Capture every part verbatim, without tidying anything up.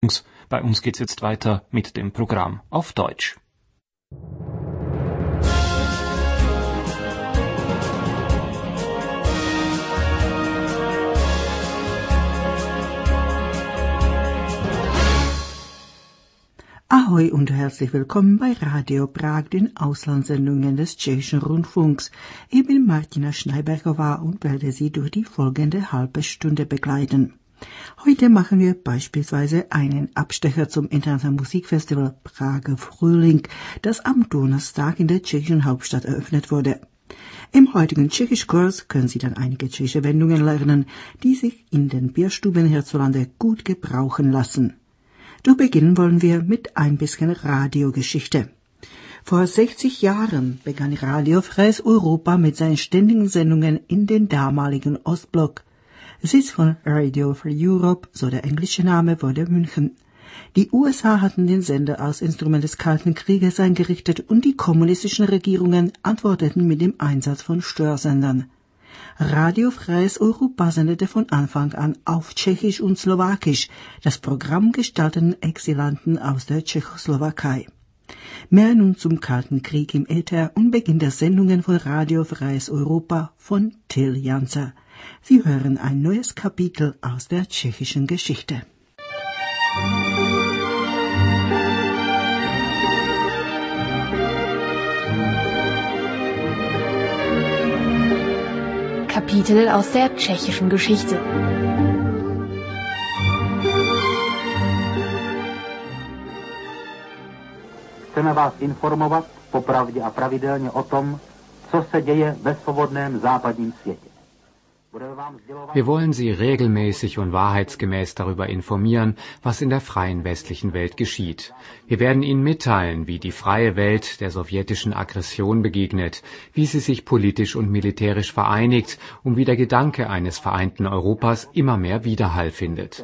Rundfunks. Bei uns geht's jetzt weiter mit dem Programm auf Deutsch. Ahoi und herzlich willkommen bei Radio Prag, den Auslandssendungen des Tschechischen Rundfunks. Ich bin Martina Schneibergova und werde Sie durch die folgende halbe Stunde begleiten. Heute machen wir beispielsweise einen Abstecher zum Internationalen Musikfestival Prager Frühling, das am Donnerstag in der tschechischen Hauptstadt eröffnet wurde. Im heutigen Tschechischkurs können Sie dann einige tschechische Wendungen lernen, die sich in den Bierstuben hierzulande gut gebrauchen lassen. Doch beginnen wollen wir mit ein bisschen Radiogeschichte. Vor sechzig Jahren begann Radio Freies Europa mit seinen ständigen Sendungen in den damaligen Ostblock. Sitz von Radio Free Europe, so der englische Name, wurde München. Die U S A hatten den Sender als Instrument des Kalten Krieges eingerichtet und die kommunistischen Regierungen antworteten mit dem Einsatz von Störsendern. Radio Freies Europa sendete von Anfang an auf Tschechisch und Slowakisch. Das Programm gestalteten Exilanten aus der Tschechoslowakei. Mehr nun zum Kalten Krieg im Äther und Beginn der Sendungen von Radio Freies Europa von Till Janzer. Sie hören ein neues Kapitel aus der tschechischen Geschichte. Kapitel aus der tschechischen Geschichte. Chceme vás informovat popravdě a pravidelně o tom, co se děje ve svobodném západním světě. Wir wollen Sie regelmäßig und wahrheitsgemäß darüber informieren, was in der freien westlichen Welt geschieht. Wir werden Ihnen mitteilen, wie die freie Welt der sowjetischen Aggression begegnet, wie sie sich politisch und militärisch vereinigt und wie der Gedanke eines vereinten Europas immer mehr Widerhall findet.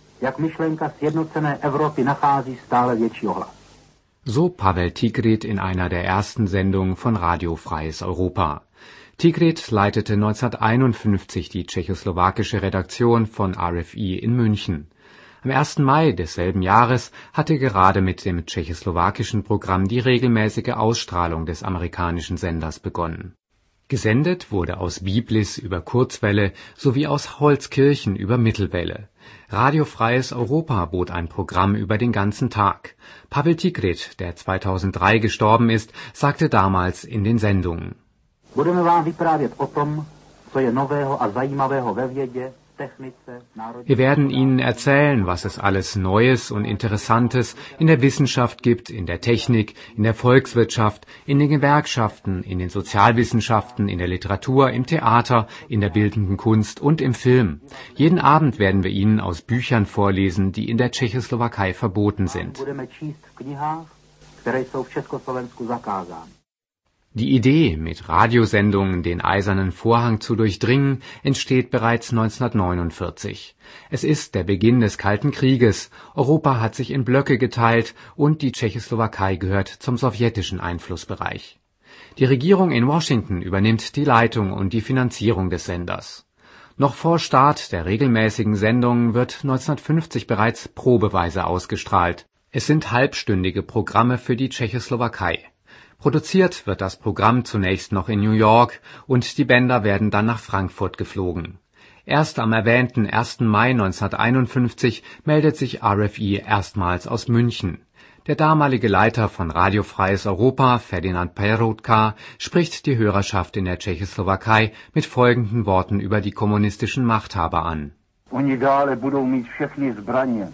So Pavel Tigrit in einer der ersten Sendungen von Radio Freies Europa. Tigrit leitete neunzehnhunderteinundfünfzig die tschechoslowakische Redaktion von R F I in München. Am ersten Mai desselben Jahres hatte gerade mit dem tschechoslowakischen Programm die regelmäßige Ausstrahlung des amerikanischen Senders begonnen. Gesendet wurde aus Biblis über Kurzwelle sowie aus Holzkirchen über Mittelwelle. Radio Freies Europa bot ein Programm über den ganzen Tag. Pavel Tigrit, der zweitausenddrei gestorben ist, sagte damals in den Sendungen: Budeme vám vyprávět o tom, co je nového a zajímavého ve vědě, technice, národní... Wir werden Ihnen erzählen, was es alles Neues und Interessantes in der Wissenschaft gibt, in der Technik, in der Volkswirtschaft, in den Gewerkschaften, in den Sozialwissenschaften, in der Literatur, im Theater, in der bildenden Kunst und im Film. Jeden Abend werden wir Ihnen aus Büchern vorlesen, die in der Tschechoslowakei verboten sind. Budeme číst v knihách, které jsou v Československu zakázány. Die Idee, mit Radiosendungen den eisernen Vorhang zu durchdringen, entsteht bereits neunzehnhundertneunundvierzig. Es ist der Beginn des Kalten Krieges. Europa hat sich in Blöcke geteilt und die Tschechoslowakei gehört zum sowjetischen Einflussbereich. Die Regierung in Washington übernimmt die Leitung und die Finanzierung des Senders. Noch vor Start der regelmäßigen Sendungen wird neunzehnhundertfünfzig bereits probeweise ausgestrahlt. Es sind halbstündige Programme für die Tschechoslowakei. Produziert wird das Programm zunächst noch in New York und die Bänder werden dann nach Frankfurt geflogen. Erst am erwähnten ersten Mai neunzehnhunderteinundfünfzig meldet sich R F I erstmals aus München. Der damalige Leiter von Radio Freies Europa, Ferdinand Peroutka, spricht die Hörerschaft in der Tschechoslowakei mit folgenden Worten über die kommunistischen Machthaber an. Oni dále budou mít všechny zbraně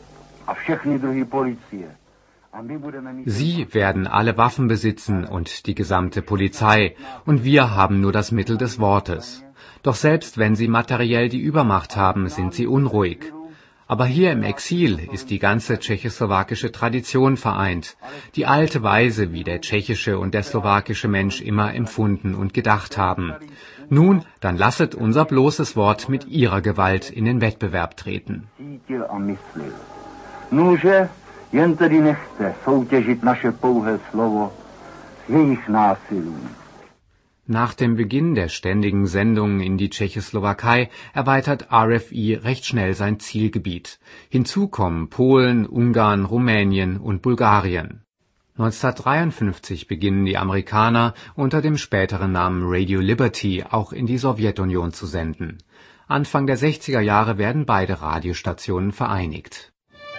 a všechny druhy policie. Sie werden alle Waffen besitzen und die gesamte Polizei, und wir haben nur das Mittel des Wortes. Doch selbst wenn sie materiell die Übermacht haben, sind sie unruhig. Aber hier im Exil ist die ganze tschechoslowakische Tradition vereint, die alte Weise, wie der tschechische und der slowakische Mensch immer empfunden und gedacht haben. Nun, dann lasset unser bloßes Wort mit ihrer Gewalt in den Wettbewerb treten. Jen tedy nechte soutěžit naše pouhé slovo s jejich násilím. Nach dem Beginn der ständigen Sendungen in die Tschechoslowakei erweitert R F I recht schnell sein Zielgebiet. Hinzu kommen Polen, Ungarn, Rumänien und Bulgarien. neunzehnhundertdreiundfünfzig beginnen die Amerikaner unter dem späteren Namen Radio Liberty auch in die Sowjetunion zu senden. Anfang der sechziger Jahre werden beide Radiostationen vereinigt.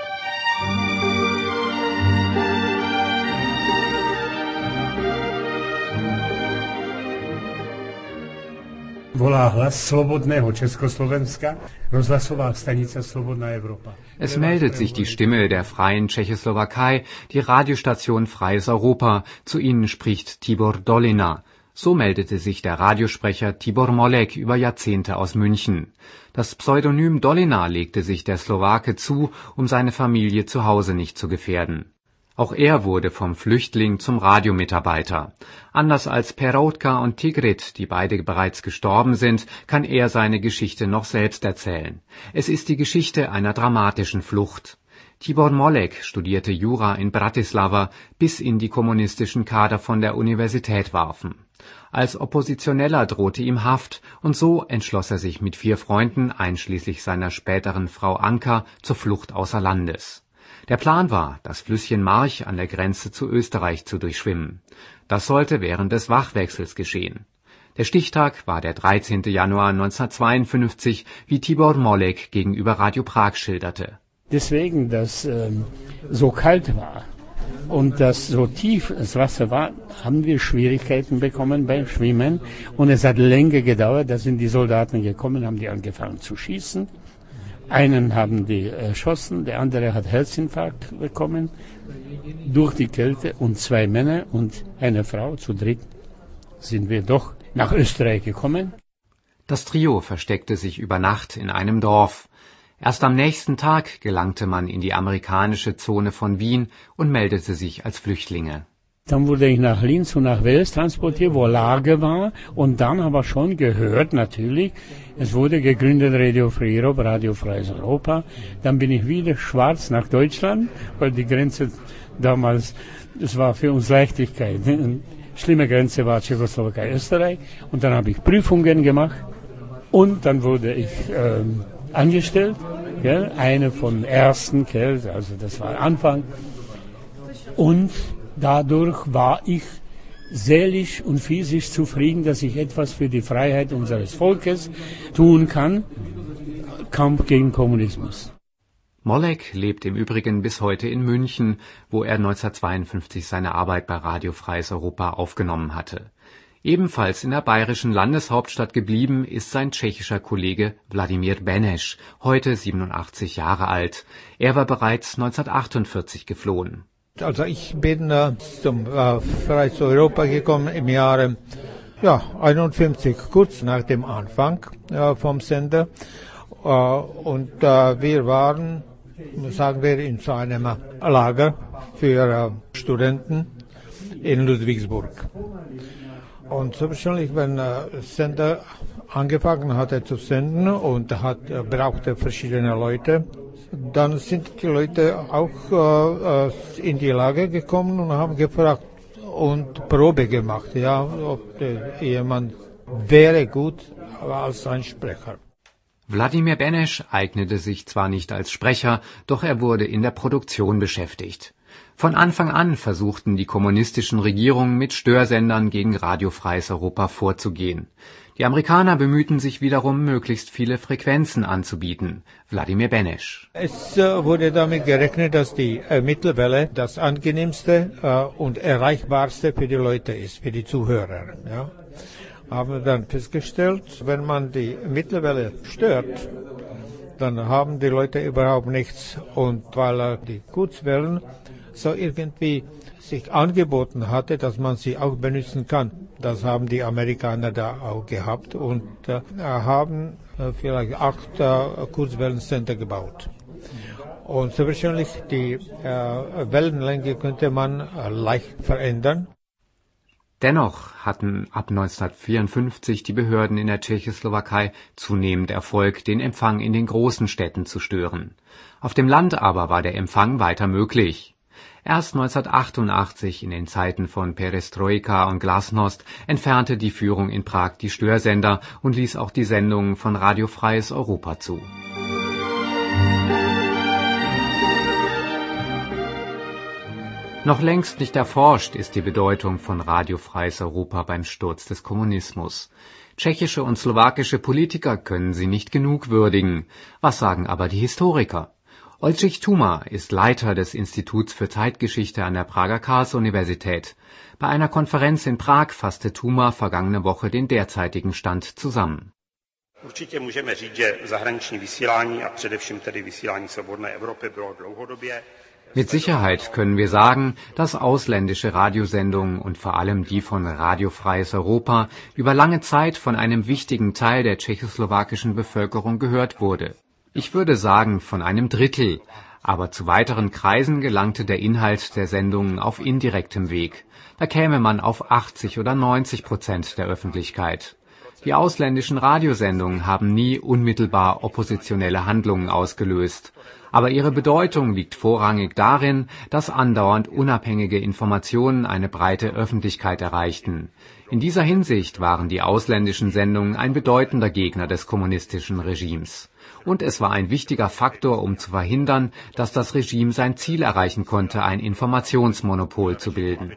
Volá hlas slobodného Československa, rozhlasová stanica Slobodná Evropa. Es meldet sich die Stimme der freien Tschechoslowakei, die Radiostation Freies Europa. Zu ihnen spricht Tibor Dolina. So meldete sich der Radiosprecher Tibor Molek über Jahrzehnte aus München. Das Pseudonym Dolina legte sich der Slowake zu, um seine Familie zu Hause nicht zu gefährden. Auch er wurde vom Flüchtling zum Radiomitarbeiter. Anders als Peroutka und Tigrit, die beide bereits gestorben sind, kann er seine Geschichte noch selbst erzählen. Es ist die Geschichte einer dramatischen Flucht. Tibor Molek studierte Jura in Bratislava, bis ihn die kommunistischen Kader von der Universität warfen. Als Oppositioneller drohte ihm Haft, und so entschloss er sich mit vier Freunden, einschließlich seiner späteren Frau Anka, zur Flucht außer Landes. Der Plan war, das Flüsschen March an der Grenze zu Österreich zu durchschwimmen. Das sollte während des Wachwechsels geschehen. Der Stichtag war der dreizehnten Januar neunzehnhundertzweiundfünfzig, wie Tibor Molek gegenüber Radio Prag schilderte. Deswegen, dass ähm, so kalt war und dass so tief das Wasser war, haben wir Schwierigkeiten bekommen beim Schwimmen. Und es hat länger gedauert, da sind die Soldaten gekommen, haben die angefangen zu schießen. Einen haben die erschossen, der andere hat Herzinfarkt bekommen durch die Kälte, und zwei Männer und eine Frau, zu dritt sind wir doch nach Österreich gekommen. Das Trio versteckte sich über Nacht in einem Dorf. Erst am nächsten Tag gelangte man in die amerikanische Zone von Wien und meldete sich als Flüchtlinge. Dann wurde ich nach Linz und nach Wels transportiert, wo Lager war. Und dann haben wir schon gehört, natürlich, es wurde gegründet Radio Free Europe, Radio Freies Europa. Dann bin ich wieder schwarz nach Deutschland, weil die Grenze damals, das war für uns Leichtigkeit. Eine schlimme Grenze war Tschechoslowakei, Österreich. Und dann habe ich Prüfungen gemacht. Und dann wurde ich ähm, angestellt, gell? Eine von ersten, gell? Also das war Anfang. Und dadurch war ich seelisch und physisch zufrieden, dass ich etwas für die Freiheit unseres Volkes tun kann. Kampf gegen Kommunismus. Molek lebt im Übrigen bis heute in München, wo er neunzehnhundertzweiundfünfzig seine Arbeit bei Radio Freies Europa aufgenommen hatte. Ebenfalls in der bayerischen Landeshauptstadt geblieben ist sein tschechischer Kollege Vladimír Beneš, heute siebenundachtzig Jahre alt. Er war bereits neunzehnhundertachtundvierzig geflohen. Also ich bin äh, zum äh, Freies Europa gekommen im Jahre ja, einundfünfzig, kurz nach dem Anfang äh, vom Sender. Äh, und äh, wir waren, sagen wir, in so einem Lager für äh, Studenten in Ludwigsburg. Und so wahrscheinlich, wenn der äh, Sender angefangen hatte zu senden und hat, äh, brauchte verschiedene Leute, dann sind die Leute auch äh, in die Lage gekommen und haben gefragt und Probe gemacht, ja, ob äh, jemand wäre gut als ein Sprecher. Vladimír Beneš eignete sich zwar nicht als Sprecher, doch er wurde in der Produktion beschäftigt. Von Anfang an versuchten die kommunistischen Regierungen mit Störsendern gegen Radio Freies Europa vorzugehen. Die Amerikaner bemühten sich wiederum, möglichst viele Frequenzen anzubieten. Vladimír Beneš. Es äh, wurde damit gerechnet, dass die äh, Mittelwelle das angenehmste äh, und erreichbarste für die Leute ist, für die Zuhörer. Ja. Haben wir dann festgestellt, wenn man die Mittelwelle stört, dann haben die Leute überhaupt nichts. Und weil äh, die Kurzwellen so irgendwie sich angeboten hatte, dass man sie auch benutzen kann. Das haben die Amerikaner da auch gehabt und äh, haben äh, vielleicht acht äh, Kurzwellensender gebaut. Und so wahrscheinlich die äh, Wellenlänge könnte man äh, leicht verändern. Dennoch hatten ab neunzehnhundertvierundfünfzig die Behörden in der Tschechoslowakei zunehmend Erfolg, den Empfang in den großen Städten zu stören. Auf dem Land aber war der Empfang weiter möglich. Erst neunzehnhundertachtundachtzig, in den Zeiten von Perestroika und Glasnost, entfernte die Führung in Prag die Störsender und ließ auch die Sendungen von Radio Freies Europa zu. Noch längst nicht erforscht ist die Bedeutung von Radio Freies Europa beim Sturz des Kommunismus. Tschechische und slowakische Politiker können sie nicht genug würdigen. Was sagen aber die Historiker? Oldřich Tuma ist Leiter des Instituts für Zeitgeschichte an der Prager Karls-Universität. Bei einer Konferenz in Prag fasste Tuma vergangene Woche den derzeitigen Stand zusammen. Určitě můžeme říct, že zahraniční vysílání a především tedy vysílání Svobodné Evropy bylo dlouhodobě. Mit Sicherheit können wir sagen, dass ausländische Radiosendungen und vor allem die von Radio Freies Europa über lange Zeit von einem wichtigen Teil der tschechoslowakischen Bevölkerung gehört wurde. Ich würde sagen von einem Drittel, aber zu weiteren Kreisen gelangte der Inhalt der Sendungen auf indirektem Weg. Da käme man auf achtzig oder neunzig Prozent der Öffentlichkeit. Die ausländischen Radiosendungen haben nie unmittelbar oppositionelle Handlungen ausgelöst. Aber ihre Bedeutung liegt vorrangig darin, dass andauernd unabhängige Informationen eine breite Öffentlichkeit erreichten. In dieser Hinsicht waren die ausländischen Sendungen ein bedeutender Gegner des kommunistischen Regimes. Und es war ein wichtiger Faktor, um zu verhindern, dass das Regime sein Ziel erreichen konnte, ein Informationsmonopol zu bilden.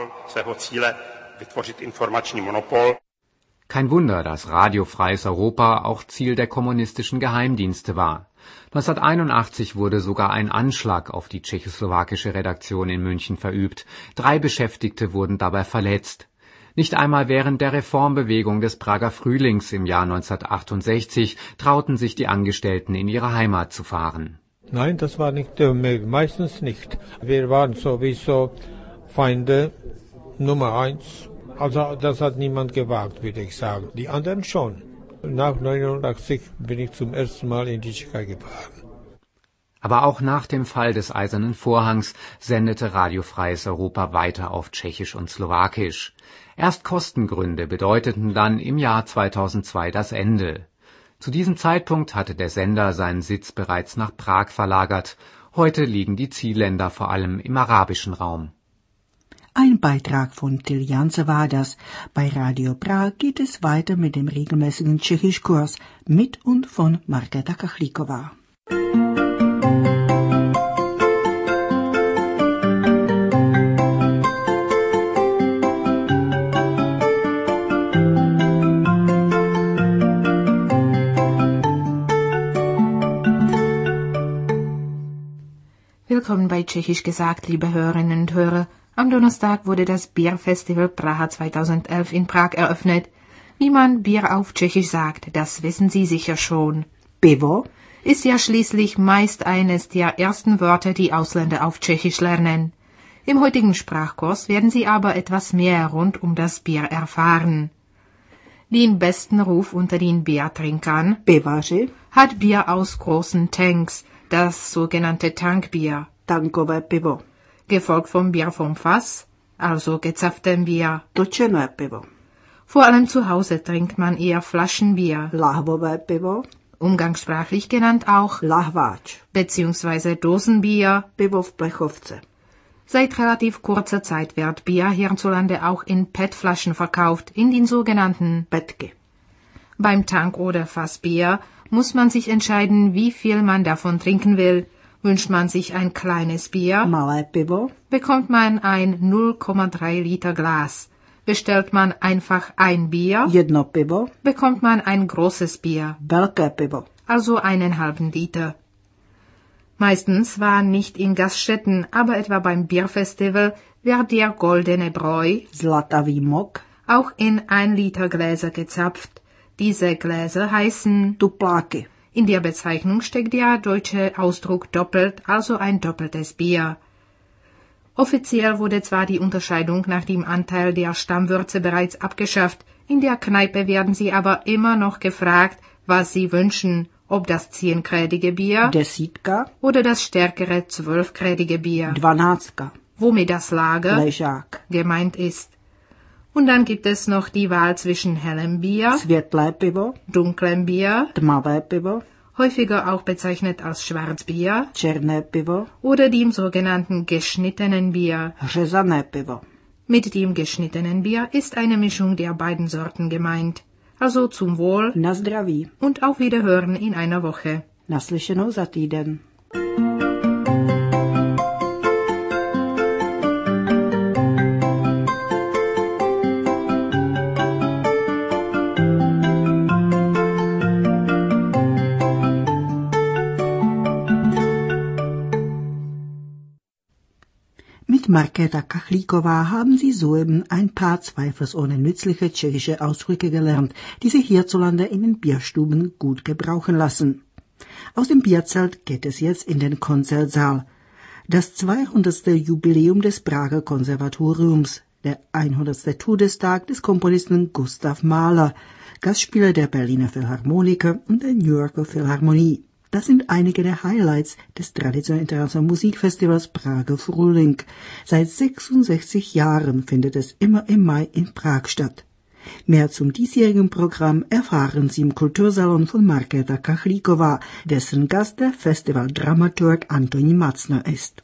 Kein Wunder, dass Radio Freies Europa auch Ziel der kommunistischen Geheimdienste war. neunzehnhunderteinundachtzig wurde sogar ein Anschlag auf die tschechoslowakische Redaktion in München verübt. Drei Beschäftigte wurden dabei verletzt. Nicht einmal während der Reformbewegung des Prager Frühlings im Jahr neunzehnhundertachtundsechzig trauten sich die Angestellten in ihre Heimat zu fahren. Nein, das war nicht äh, meistens nicht. Wir waren sowieso Feinde Nummer eins. Also das hat niemand gewagt, würde ich sagen. Die anderen schon. Nach neunundachtzig bin ich zum ersten Mal in die Tschechei gefahren. Aber auch nach dem Fall des Eisernen Vorhangs sendete Radio Freies Europa weiter auf Tschechisch und Slowakisch. Erst Kostengründe bedeuteten dann im Jahr zweitausendzwei das Ende. Zu diesem Zeitpunkt hatte der Sender seinen Sitz bereits nach Prag verlagert. Heute liegen die Zielländer vor allem im arabischen Raum. Ein Beitrag von Till Janse war das. Bei Radio Prag geht es weiter mit dem regelmäßigen Tschechischkurs mit und von Markéta Kachlíková. Willkommen bei Tschechisch gesagt, liebe Hörerinnen und Hörer. Am Donnerstag wurde das Bierfestival Praha zweitausendelf in Prag eröffnet. Wie man Bier auf Tschechisch sagt, das wissen Sie sicher schon. Pivo ist ja schließlich meist eines der ersten Wörter, die Ausländer auf Tschechisch lernen. Im heutigen Sprachkurs werden Sie aber etwas mehr rund um das Bier erfahren. Den besten Ruf unter den Biertrinkern Pivaři hat Bier aus großen Tanks, das sogenannte Tankbier, tankové pivo, gefolgt vom Bier vom Fass, also gezapftem Bier. točené pivo, Vor allem zu Hause trinkt man eher Flaschenbier, lahvové pivo, umgangssprachlich genannt auch lahváč, beziehungsweise Dosenbier. pivo v plechovce. Seit relativ kurzer Zeit wird Bier hierzulande auch in P E T-Flaschen verkauft, in den sogenannten Petky. Beim Tank- oder Fassbier muss man sich entscheiden, wie viel man davon trinken will. Wünscht man sich ein kleines Bier, Malé pivo, bekommt man ein null Komma drei Liter Glas. Bestellt man einfach ein Bier, jedno pivo, bekommt man ein großes Bier, velké pivo. also einen halben Liter. Meistens war nicht in Gaststätten, aber etwa beim Bierfestival wird der goldene Bräu Zlatavý mok, auch in ein Liter Gläser gezapft. Diese Gläser heißen tupláky. In der Bezeichnung steckt der deutsche Ausdruck doppelt, also ein doppeltes Bier. Offiziell wurde zwar die Unterscheidung nach dem Anteil der Stammwürze bereits abgeschafft, in der Kneipe werden sie aber immer noch gefragt, was sie wünschen, ob das zehnkrädige Bier Desítka, oder das stärkere zwölfkrädige Bier, dvanáctka, womit das Lager ležák, gemeint ist. Und dann gibt es noch die Wahl zwischen hellem Bier, světlé pivo, dunklem Bier, tmavé pivo, häufiger auch bezeichnet als Schwarzbier, černé pivo, oder dem sogenannten geschnittenen Bier. řezané pivo. Mit dem geschnittenen Bier ist eine Mischung der beiden Sorten gemeint. Also zum Wohl Na zdraví. und auf Wiederhören in einer Woche. Naslyšenou za týden. Mit Markéta Kachlíková haben Sie soeben ein paar zweifelsohne nützliche tschechische Ausdrücke gelernt, die sich hierzulande in den Bierstuben gut gebrauchen lassen. Aus dem Bierzelt geht es jetzt in den Konzertsaal. Das zweihundertste Jubiläum des Prager Konservatoriums, der hundertste Todestag des Komponisten Gustav Mahler, Gastspieler der Berliner Philharmoniker und der New Yorker Philharmonie. Das sind einige der Highlights des traditionellen internationalen Musikfestivals Prager Frühling. Seit sechsundsechzig Jahren findet es immer im Mai in Prag statt. Mehr zum diesjährigen Programm erfahren Sie im Kultursalon von Markéta Kachlíková, dessen Gast der Festivaldramaturg Antonín Matzner ist.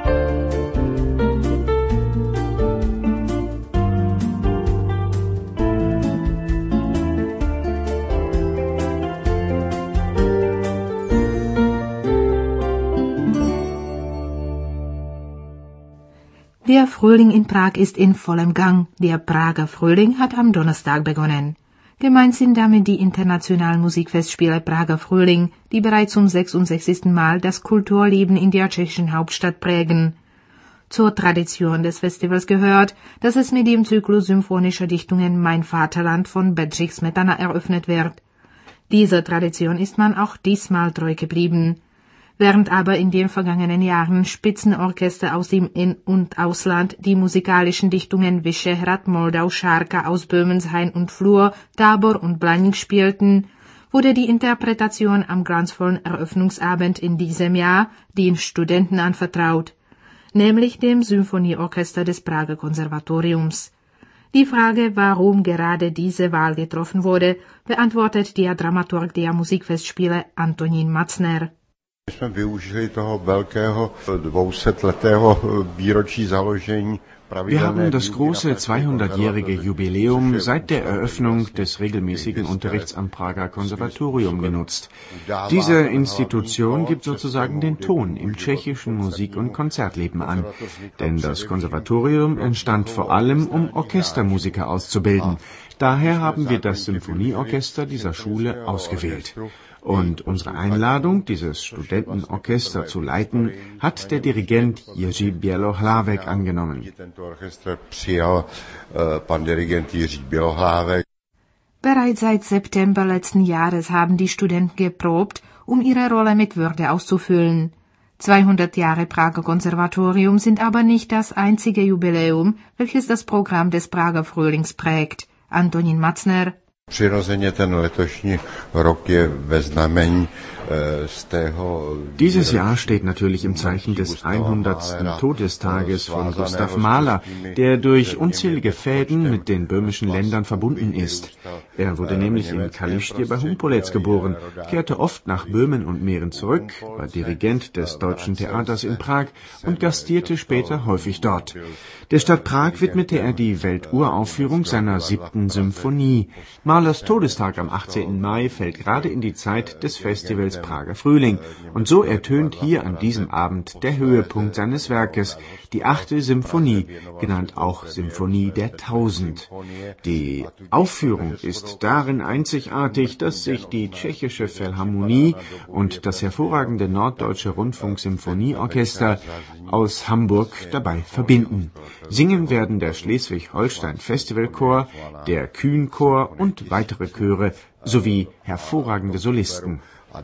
Der Frühling in Prag ist in vollem Gang. Der Prager Frühling hat am Donnerstag begonnen. Gemeint sind damit die internationalen Musikfestspiele Prager Frühling, die bereits zum sechsundsechzigsten Mal das Kulturleben in der tschechischen Hauptstadt prägen. Zur Tradition des Festivals gehört, dass es mit dem Zyklus symphonischer Dichtungen Mein Vaterland von Bedřich Smetana eröffnet wird. Dieser Tradition ist man auch diesmal treu geblieben. Während aber in den vergangenen Jahren Spitzenorchester aus dem In- und Ausland die musikalischen Dichtungen Vyšehrad, Moldau, Šárka aus Böhmens Hain und Flur, Tábor und Blaník spielten, wurde die Interpretation am glanzvollen Eröffnungsabend in diesem Jahr den Studenten anvertraut, nämlich dem Symphonieorchester des Prager Konservatoriums. Die Frage, warum gerade diese Wahl getroffen wurde, beantwortet der Dramaturg der Musikfestspiele Antonín Matzner. My jsme využili toho velkého dvousetletého výročí založení. Wir haben das große zweihundertjährige Jubiläum seit der Eröffnung des regelmäßigen Unterrichts am Prager Konservatorium genutzt. Diese Institution gibt sozusagen den Ton im tschechischen Musik- und Konzertleben an. Denn das Konservatorium entstand vor allem, um Orchestermusiker auszubilden. Daher haben wir das Symphonieorchester dieser Schule ausgewählt. Und unsere Einladung, dieses Studentenorchester zu leiten, hat der Dirigent Jiří Bělohlávek angenommen. Bereits seit September letzten Jahres haben die Studenten geprobt, um ihre Rolle mit Würde auszufüllen. zweihundert Jahre Prager Konservatorium sind aber nicht das einzige Jubiläum, welches das Programm des Prager Frühlings prägt. Antonín Matzner. Přirozeně ten letošní rok je ve znamení z tého... Dieses Jahr steht natürlich im Zeichen des hundertsten Todestages von Gustav Mahler, der durch unzählige Fäden mit den böhmischen Ländern verbunden ist. Er wurde nämlich in Kaliště bei Humpolec geboren, kehrte oft nach Böhmen und Mähren zurück, war Dirigent des Deutschen Theaters in Prag und gastierte später häufig dort. Der Stadt Prag widmete er die Welturaufführung seiner siebten Symphonie. Mahlers Todestag am achtzehnten Mai fällt gerade in die Zeit des Festivals Prager Frühling und so ertönt hier an diesem Abend der Höhepunkt seines Werkes, die achte Symphonie, genannt auch Symphonie der Tausend. Die Aufführung ist darin einzigartig, dass sich die tschechische Philharmonie und das hervorragende Norddeutsche Rundfunksymphonieorchester aus Hamburg dabei verbinden. Singen werden der Schleswig-Holstein Festivalchor, der Kühnchor und weitere Chöre sowie hervorragende Solisten.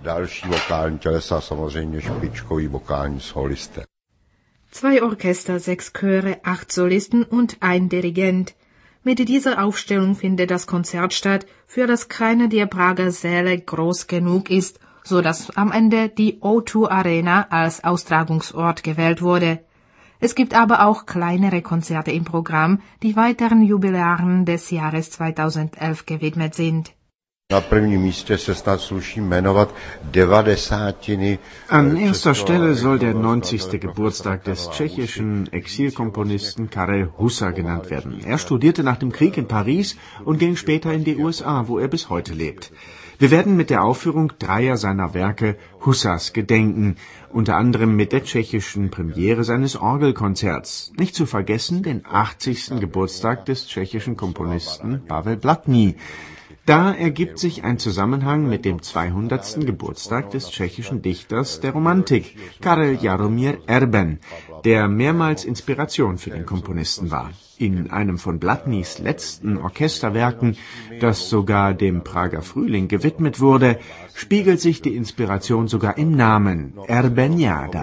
Zwei Orchester, sechs Chöre, acht Solisten und ein Dirigent. Mit dieser Aufstellung findet das Konzert statt, für das keiner der Prager Säle groß genug ist, so dass am Ende die O zwei Arena als Austragungsort gewählt wurde. Es gibt aber auch kleinere Konzerte im Programm, die weiteren Jubiläaren des Jahres zweitausendelf gewidmet sind. An erster Stelle soll der neunzigste Geburtstag des tschechischen Exilkomponisten Karel Husa genannt werden. Er studierte nach dem Krieg in Paris und ging später in die U S A, wo er bis heute lebt. Wir werden mit der Aufführung dreier seiner Werke Husas gedenken, unter anderem mit der tschechischen Premiere seines Orgelkonzerts. Nicht zu vergessen den achtzigsten Geburtstag des tschechischen Komponisten Pavel Blatný. Da ergibt sich ein Zusammenhang mit dem zweihundertsten Geburtstag des tschechischen Dichters der Romantik, Karel Jaromír Erben, der mehrmals Inspiration für den Komponisten war. In einem von Blatnys letzten Orchesterwerken, das sogar dem Prager Frühling gewidmet wurde, spiegelt sich die Inspiration sogar im Namen Erbeniada.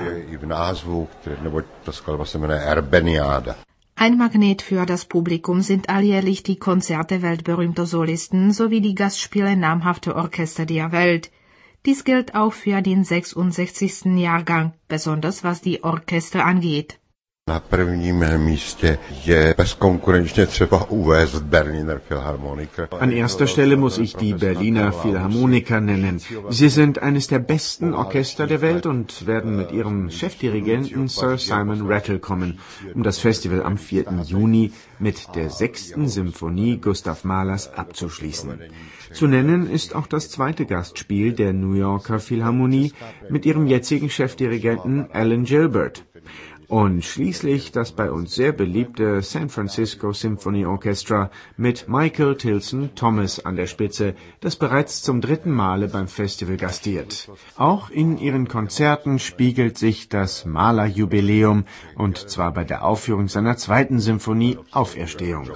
Ein Magnet für das Publikum sind alljährlich die Konzerte weltberühmter Solisten sowie die Gastspiele namhafter Orchester der Welt. Dies gilt auch für den sechsundsechzigsten Jahrgang, besonders was die Orchester angeht. Na prvním místě je bezkonkurenčně třeba uvést Berliner Philharmoniker. An erster Stelle muss ich die Berliner Philharmoniker nennen. Sie sind eines der besten Orchester der Welt und werden mit ihrem Chefdirigenten Sir Simon Rattle kommen, um das Festival am vierten Juni mit der sechsten Symphonie Gustav Mahlers abzuschließen. Zu nennen ist auch das zweite Gastspiel der New Yorker Philharmonie mit ihrem jetzigen Chefdirigenten Alan Gilbert. Und schließlich das bei uns sehr beliebte San Francisco Symphony Orchestra mit Michael Tilson Thomas an der Spitze, das bereits zum dritten Male beim Festival gastiert. Auch in ihren Konzerten spiegelt sich das Mahler-Jubiläum, und zwar bei der Aufführung seiner zweiten Symphonie Auferstehung.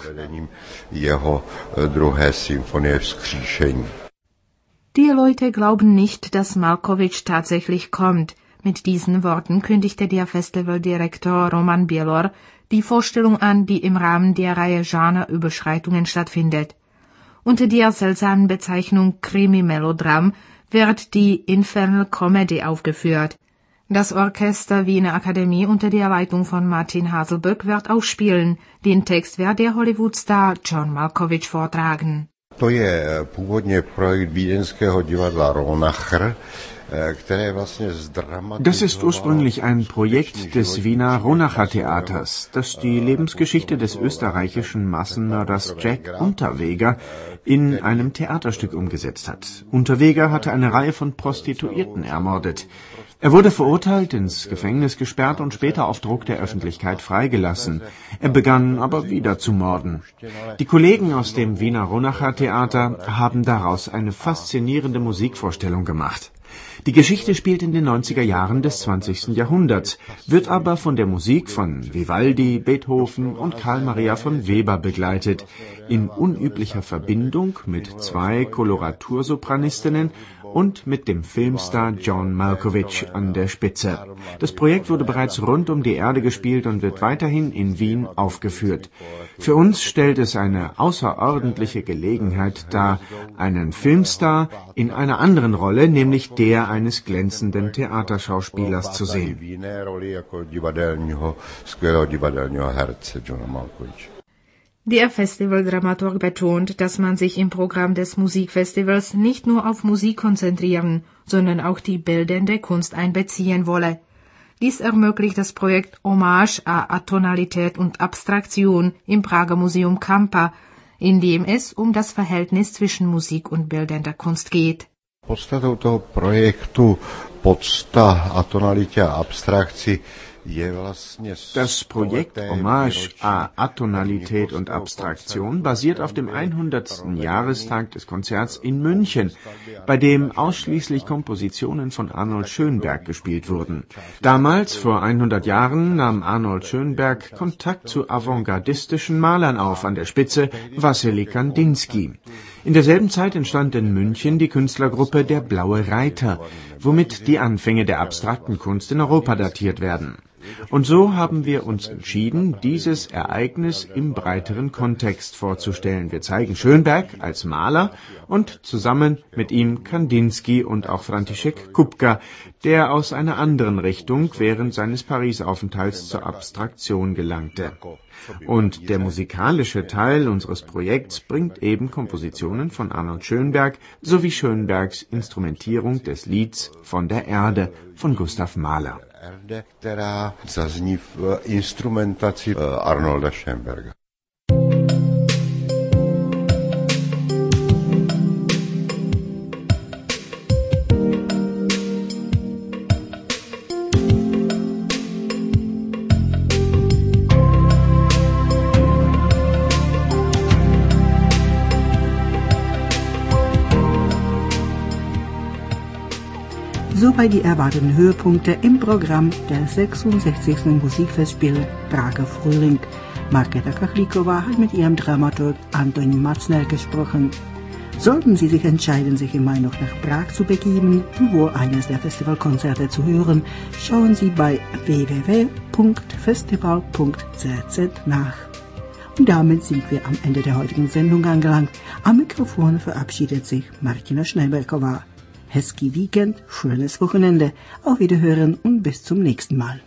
Die Leute glauben nicht, dass Malkovich tatsächlich kommt. Mit diesen Worten kündigte der Festivaldirektor Roman Bielor die Vorstellung an, die im Rahmen der Reihe Genreüberschreitungen stattfindet. Unter der seltsamen Bezeichnung Krimi-Melodram wird die Infernal Comedy aufgeführt. Das Orchester Wiener Akademie unter der Leitung von Martin Haselböck wird auch spielen. Den Text wird der Hollywood-Star John Malkovich vortragen. To je původně projekt vídeňského divadla Ronacher. Das ist ursprünglich ein Projekt des Wiener Ronacher Theaters, das die Lebensgeschichte des österreichischen Massenmörders Jack Unterweger in einem Theaterstück umgesetzt hat. Unterweger hatte eine Reihe von Prostituierten ermordet. Er wurde verurteilt, ins Gefängnis gesperrt und später auf Druck der Öffentlichkeit freigelassen. Er begann aber wieder zu morden. Die Kollegen aus dem Wiener Ronacher Theater haben daraus eine faszinierende Musikvorstellung gemacht. Die Geschichte spielt in den neunziger Jahren des zwanzigsten Jahrhunderts, wird aber von der Musik von Vivaldi, Beethoven und Karl Maria von Weber begleitet, in unüblicher Verbindung mit zwei Koloratursopranistinnen und mit dem Filmstar John Malkovich an der Spitze. Das Projekt wurde bereits rund um die Erde gespielt und wird weiterhin in Wien aufgeführt. Für uns stellt es eine außerordentliche Gelegenheit dar, einen Filmstar in einer anderen Rolle, nämlich der eines glänzenden Theaterschauspielers, zu sehen. Der Festivaldramaturg betont, dass man sich im Programm des Musikfestivals nicht nur auf Musik konzentrieren, sondern auch die bildende Kunst einbeziehen wolle. Dies ermöglicht das Projekt Hommage à Atonalität und Abstraktion im Prager Museum Kampa, in dem es um das Verhältnis zwischen Musik und bildender Kunst geht. Podstatou toho projektu Podsta Atonalitě a Abstrakci. Das Projekt Hommage à Atonalität und Abstraktion basiert auf dem hundertsten Jahrestag des Konzerts in München, bei dem ausschließlich Kompositionen von Arnold Schönberg gespielt wurden. Damals, vor hundert Jahren, nahm Arnold Schönberg Kontakt zu avantgardistischen Malern auf, an der Spitze Wassily Kandinsky. In derselben Zeit entstand in München die Künstlergruppe Der Blaue Reiter, womit die Anfänge der abstrakten Kunst in Europa datiert werden. Und so haben wir uns entschieden, dieses Ereignis im breiteren Kontext vorzustellen. Wir zeigen Schönberg als Maler und zusammen mit ihm Kandinsky und auch František Kupka, der aus einer anderen Richtung während seines Paris-Aufenthalts zur Abstraktion gelangte. Und der musikalische Teil unseres Projekts bringt eben Kompositionen von Arnold Schönberg sowie Schönbergs Instrumentierung des Lieds Von der Erde von Gustav Mahler. Která zazní v instrumentaci Arnolda Schönberga. Soweit die erwarteten Höhepunkte im Programm der sechsundsechzigsten Musikfestspiele Prager Frühling. Markéta Kachlíková hat mit ihrem Dramaturg Antonín Matzner gesprochen. Sollten Sie sich entscheiden, sich im Mai noch nach Prag zu begeben, um wohl eines der Festivalkonzerte zu hören, schauen Sie bei w w w punkt festival punkt c z nach. Und damit sind wir am Ende der heutigen Sendung angelangt. Am Mikrofon verabschiedet sich Martina Schneiberková. Hezký Weekend, schönes Wochenende, auf Wiederhören und bis zum nächsten Mal.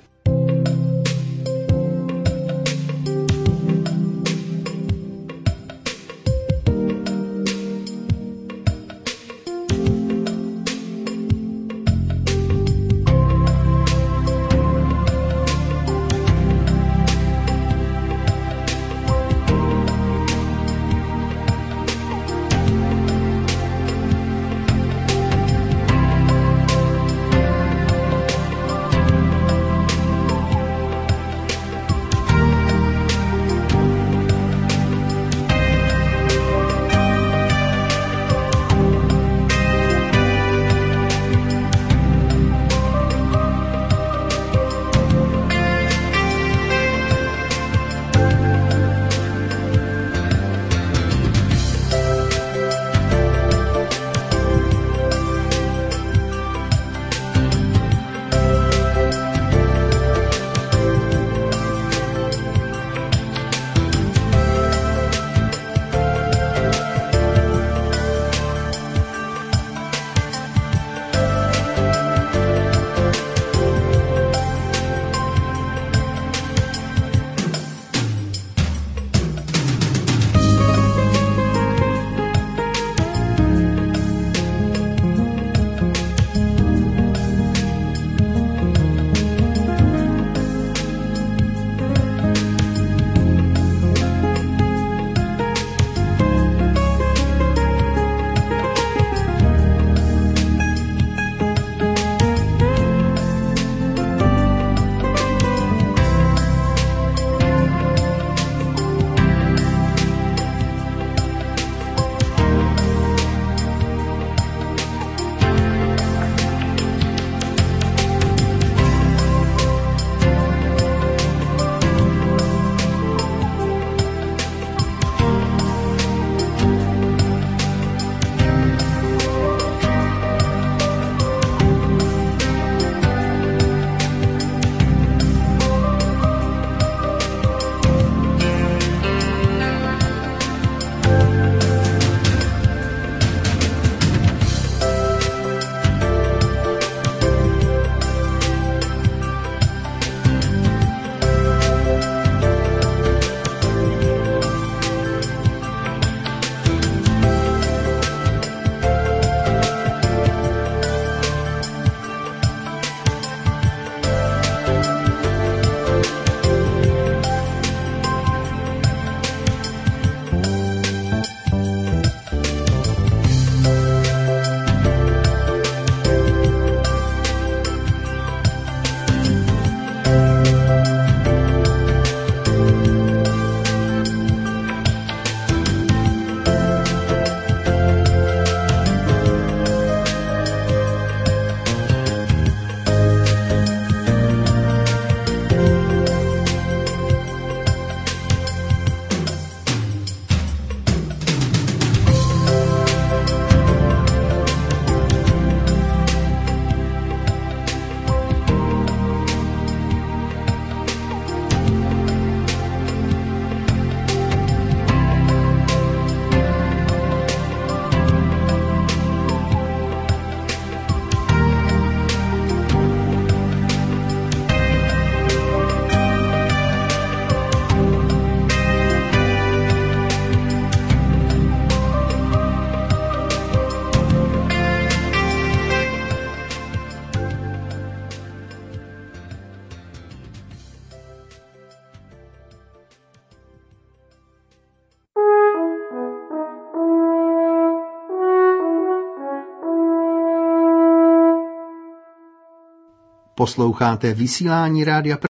Posloucháte vysílání Rádia